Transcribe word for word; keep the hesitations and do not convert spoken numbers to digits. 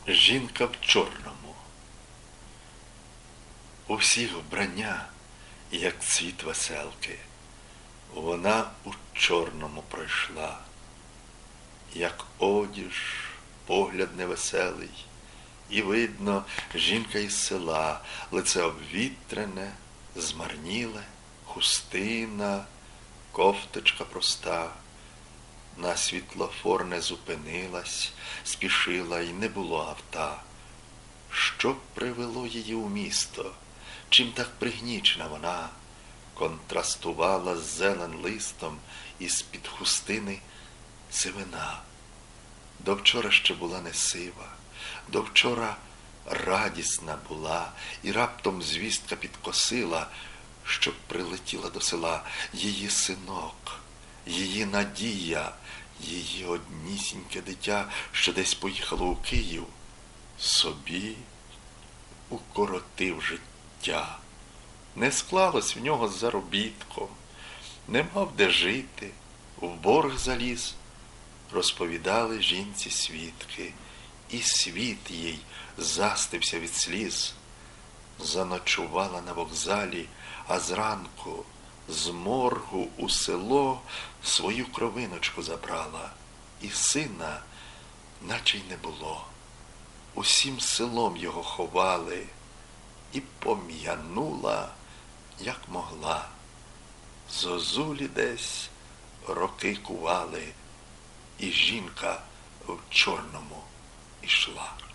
Жінка в чорному. У всіх вбрання, як цвіт веселки, вона у чорному пройшла, як одіж, погляд невеселий, і видно, жінка із села, лице обвітрене, змарніле, хустина, кофточка проста. На світлофор не зупинилась, спішила й не було авта. Що привело її у місто? Чим так пригнічена вона? Контрастувала з зелен листом, і з-під хустини сивина. До вчора ще була не сива, до вчора радісна була, і раптом звістка підкосила, щоб прилетіла до села її синок, її надія, її однісіньке дитя, що десь поїхало у Київ, собі укоротив життя. Не склалось в нього з заробітком, не мав де жити, в борг заліз. Розповідали жінці свідки, і світ їй застився від сліз. Заночувала на вокзалі, а зранку з моргу у село свою кровиночку забрала, і сина наче й не було. Усім селом його ховали, і пом'янула, як могла. Зозулі десь роки кували, і жінка в чорному ішла.